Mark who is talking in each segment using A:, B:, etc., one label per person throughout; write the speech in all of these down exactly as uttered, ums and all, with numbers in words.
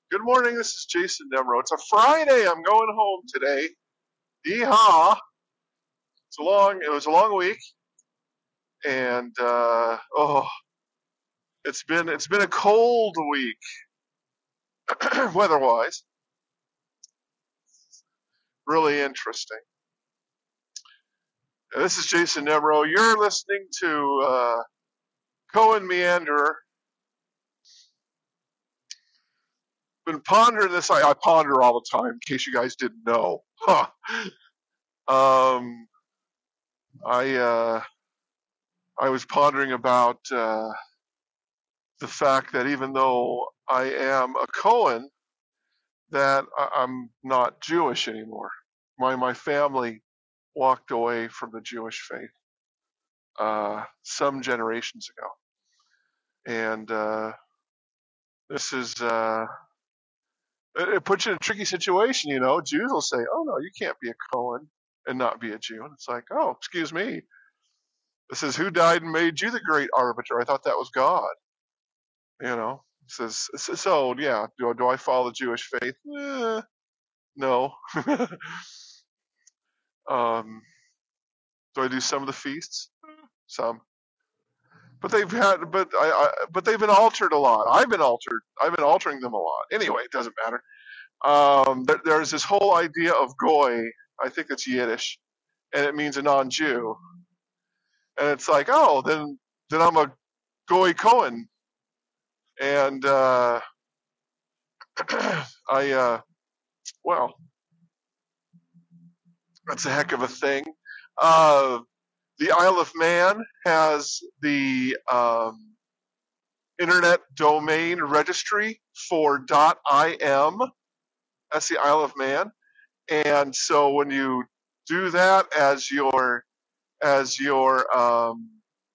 A: Good morning. This is Jason Demro. It's a Friday. I'm going home today. Yeehaw! It's a long. It was a long week, and uh, oh, it's been it's been a cold week weather-wise. Really interesting. This is Jason Demro. You're listening to uh, Cohen Meander. Been pondering this. I, I ponder all the time. In case you guys didn't know. Huh. Um, I uh, I was pondering about uh, the fact that even though I am a Cohen, that I- I'm not Jewish anymore. My my family walked away from the Jewish faith uh, some generations ago, and uh, this is uh, it, it puts you in a tricky situation. You know, Jews will say, "Oh no, you can't be a Cohen and not be a Jew," and it's like, "Oh, excuse me. This is who died and made you the great arbiter. I thought that was God." You know, it says so. so, Yeah, do do I follow the Jewish faith? Eh, no. um, do I do some of the feasts? Some. But they've had, but I, I, but they've been altered a lot. I've been altered. I've been altering them a lot. Anyway, it doesn't matter. Um, there, there's this whole idea of goy. I think it's Yiddish, and it means a non-Jew. And it's like, oh, then then I'm a goy Cohen, and uh, I, uh, well, that's a heck of a thing. Uh, the Isle of Man has the um, internet domain registry for .im. That's the Isle of Man. And so when you do that as your as your um,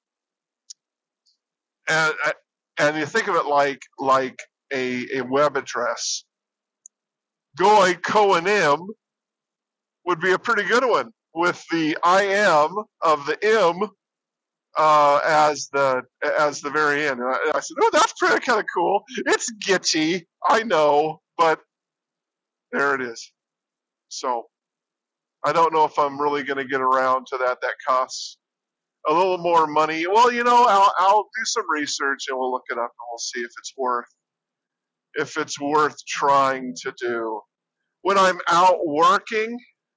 A: and and you think of it like like a, a web address, Goy Cohenim would be a pretty good one with the I am of the M uh, as the as the very end. And I, I said, oh, that's pretty kind of cool. It's gitchy, I know, but there it is. So I don't know if I'm really going to get around to that. That costs a little more money. Well, you know, I'll, I'll do some research and we'll look it up and we'll see if it's worth if it's worth trying to do. When I'm out working,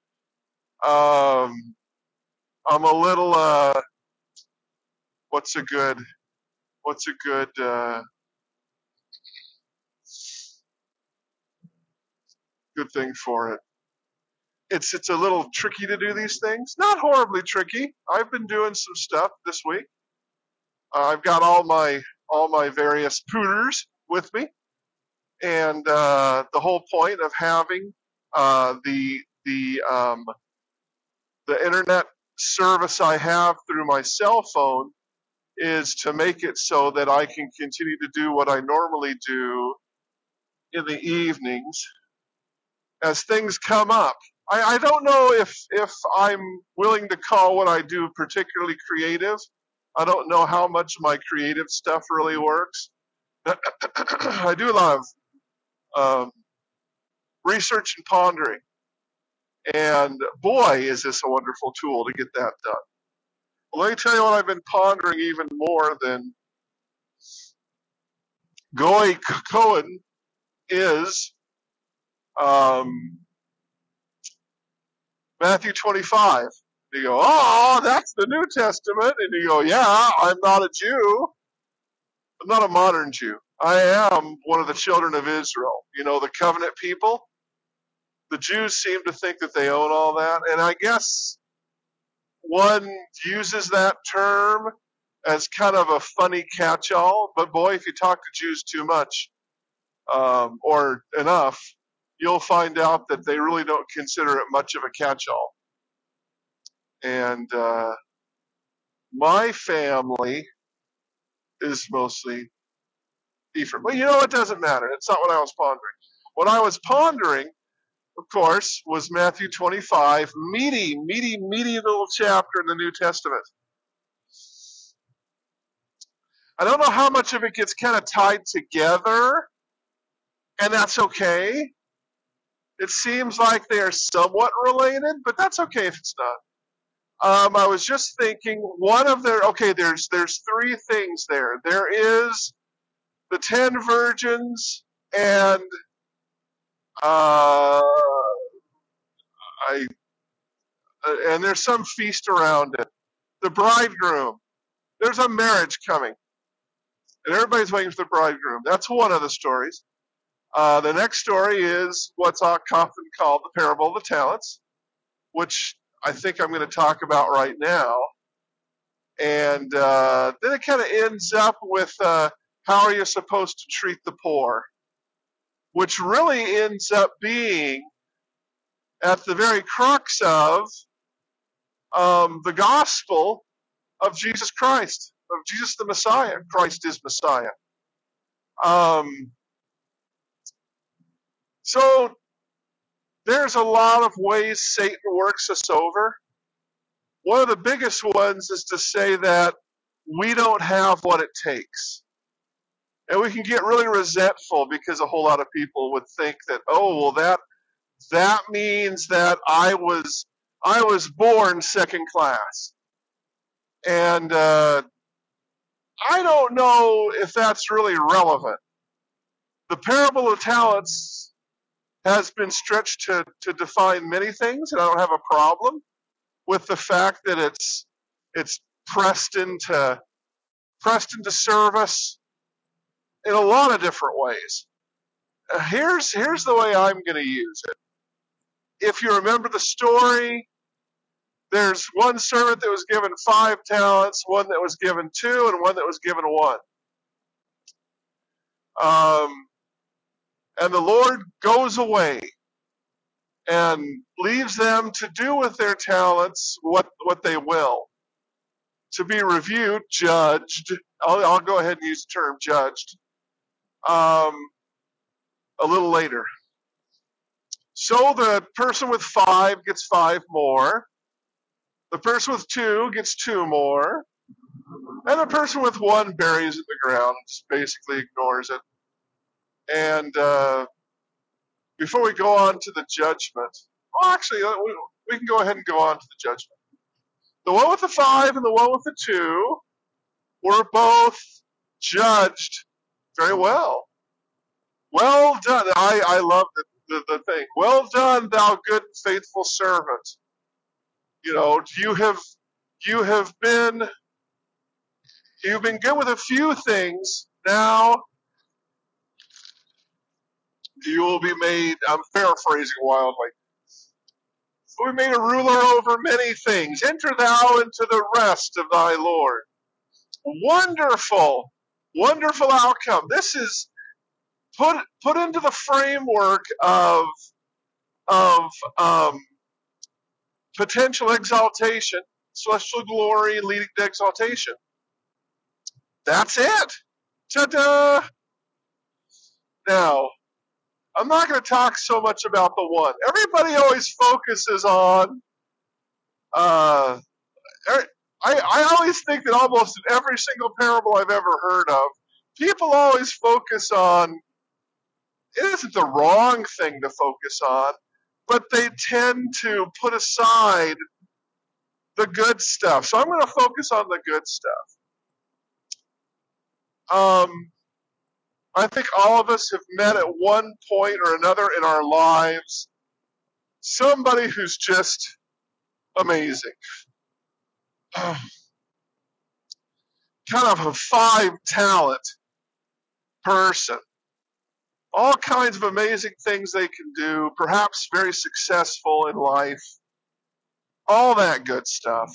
A: um, I'm a little uh, what's a good what's a good uh, good thing for it? It's it's a little tricky to do these things. Not horribly tricky. I've been doing some stuff this week. Uh, I've got all my all my various pooters with me, and uh, the whole point of having uh, the the um, the internet service I have through my cell phone is to make it so that I can continue to do what I normally do in the evenings as things come up. I, I don't know if if I'm willing to call what I do particularly creative. I don't know how much my creative stuff really works. I do a lot of um, research and pondering. And boy, is this a wonderful tool to get that done. Well, let me tell you what I've been pondering even more than Goy Cohen is um, Matthew twenty-five. You go, oh, that's the New Testament. And you go, yeah, I'm not a Jew. I'm not a modern Jew. I am one of the children of Israel. You know, the covenant people. The Jews seem to think that they own all that. And I guess one uses that term as kind of a funny catch-all. But boy, if you talk to Jews too much um, or enough, you'll find out that they really don't consider it much of a catch-all. And uh, my family is mostly Ephraim. Well, you know, it doesn't matter. It's not what I was pondering. What I was pondering, of course, was Matthew twenty-five, meaty, meaty, meaty little chapter in the New Testament. I don't know how much of it gets kind of tied together and that's okay. It seems like they are somewhat related, but that's okay if it's not. Um, I was just thinking one of their okay. There's there's three things there. There is the ten virgins, and uh, I uh, and there's some feast around it. The bridegroom. There's a marriage coming, and everybody's waiting for the bridegroom. That's one of the stories. Uh, the next story is what's often called the parable of the talents, which I think I'm going to talk about right now. And uh, then it kind of ends up with uh, how are you supposed to treat the poor, which really ends up being at the very crux of um, the gospel of Jesus Christ, of Jesus the Messiah. Christ is Messiah. Um, so there's a lot of ways Satan works us over. One of the biggest ones is to say that we don't have what it takes. And we can get really resentful because a whole lot of people would think that, oh, well, that that means that I was I was born second class. And uh, I don't know if that's really relevant. The parable of talents has been stretched to, to define many things, and I don't have a problem with the fact that it's it's pressed into pressed into service in a lot of different ways. Uh, here's here's the way I'm going to use it. If you remember the story, there's one servant that was given five talents, one that was given two, and one that was given one. Um, and the Lord goes away and leaves them to do with their talents what what they will, to be reviewed, judged. I'll, I'll go ahead and use the term judged um, a little later. So the person with five gets five more. The person with two gets two more. And the person with one buries it in the ground, just basically ignores it. And uh, before we go on to the judgment, well, actually, uh, we, we can go ahead and go on to the judgment. The one with the five and the one with the two were both judged very well. Well done. I, I love the, the, the thing. Well done, thou good and faithful servant. You know, you have you have been you've been good with a few things. Now you will be made. I'm paraphrasing wildly. We made a ruler over many things. Enter thou into the rest of thy Lord. Wonderful, wonderful outcome. This is put put into the framework of of um, potential exaltation, celestial glory leading to exaltation. That's it. Ta-da! Now, I'm not going to talk so much about the one. Everybody always focuses on. Uh, er, I, I always think that almost in every single parable I've ever heard of, people always focus on. It isn't the wrong thing to focus on, but they tend to put aside the good stuff. So I'm going to focus on the good stuff. Um, I think all of us have met at one point or another in our lives somebody who's just amazing. Kind of a five talent person. All kinds of amazing things they can do, perhaps very successful in life, all that good stuff.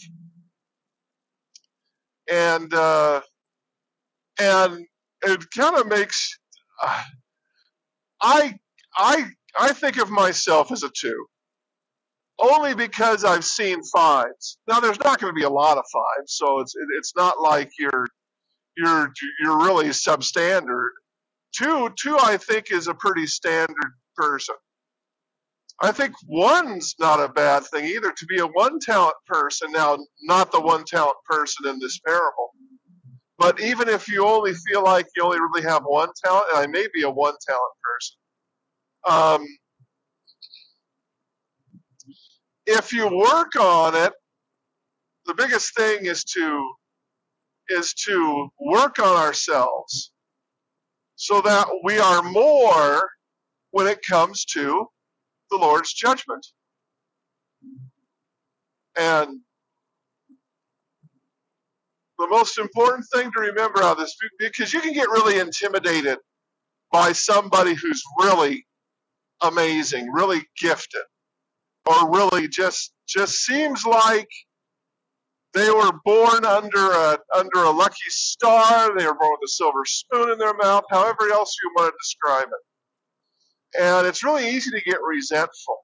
A: And uh, and it kind of makes uh, I I I think of myself as a two, only because I've seen fives. Now there's not going to be a lot of fives, so it's it's not like you're you're you're really substandard. Two two I think is a pretty standard person. I think one's not a bad thing either. To be a one talent person, now not the one talent person in this parable, but even if you only feel like you only really have one talent, and I may be a one talent person, Um, if you work on it, the biggest thing is to is to work on ourselves so that we are more when it comes to the Lord's judgment. And the most important thing to remember out of this, because you can get really intimidated by somebody who's really amazing, really gifted, or really just just seems like they were born under a under a lucky star. They were born with a silver spoon in their mouth. However else you want to describe it, and it's really easy to get resentful.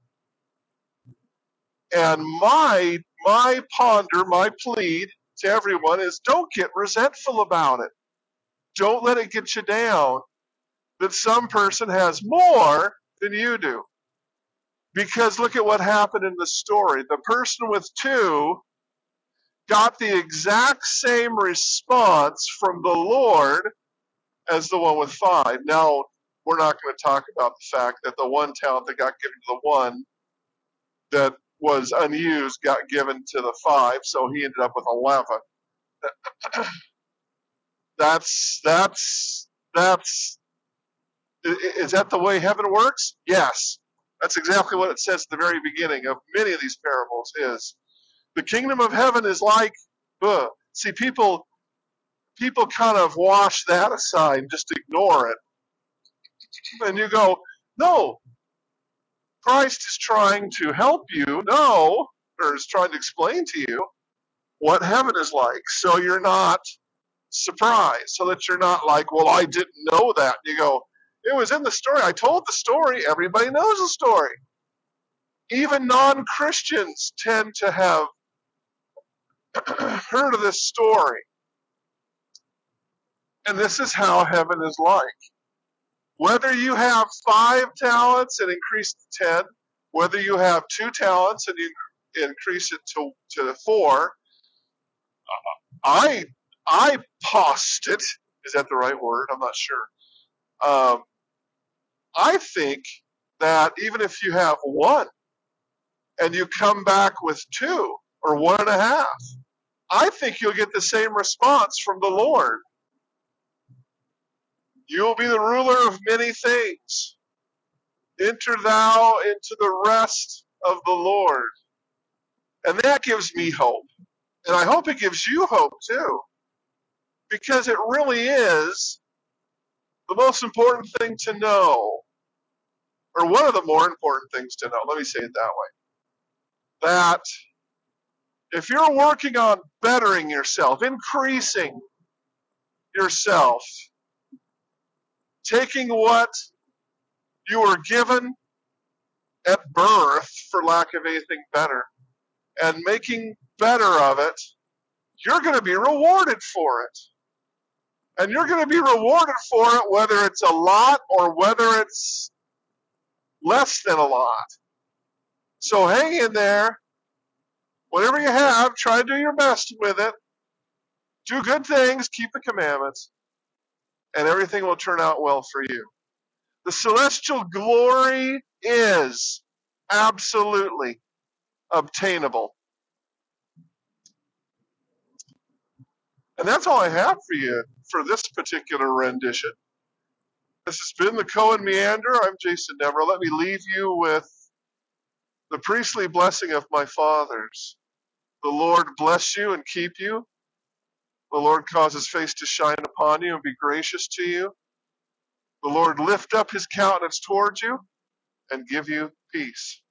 A: And my my ponder, my plead to everyone is: don't get resentful about it. Don't let it get you down that some person has more than you do. Because look at what happened in the story. The person with two got the exact same response from the Lord as the one with five. Now, we're not going to talk about the fact that the one talent that got given to the one that was unused got given to the five, so he ended up with eleven. That's, that's, that's, is that the way heaven works? Yes. That's exactly what it says at the very beginning of many of these parables is the kingdom of heaven is like, ugh. See, people, people kind of wash that aside and just ignore it. And you go, no, Christ is trying to help you know, or is trying to explain to you what heaven is like. So you're not surprised, so that you're not like, well, I didn't know that. You go, it was in the story. I told the story. Everybody knows the story. Even non-Christians tend to have heard of this story. And this is how heaven is like. Whether you have five talents and increase to ten, whether you have two talents and you increase it to, to four, I I posit, is that the right word? I'm not sure. Um, I think that even if you have one and you come back with two or one and a half, I think you'll get the same response from the Lord. You will be the ruler of many things. Enter thou into the rest of the Lord. And that gives me hope. And I hope it gives you hope too. Because it really is the most important thing to know, or one of the more important things to know. Let me say it that way. That if you're working on bettering yourself, increasing yourself, taking what you were given at birth, for lack of anything better, and making better of it, you're going to be rewarded for it. And you're going to be rewarded for it whether it's a lot or whether it's less than a lot. So hang in there. Whatever you have, try to do your best with it. Do good things, keep the commandments, and everything will turn out well for you. The celestial glory is absolutely obtainable. And that's all I have for you for this particular rendition. This has been the Cohen Meander. I'm Jason Demerol. Let me leave you with the priestly blessing of my fathers. The Lord bless you and keep you. The Lord cause his face to shine upon you and be gracious to you. The Lord lift up his countenance towards you and give you peace.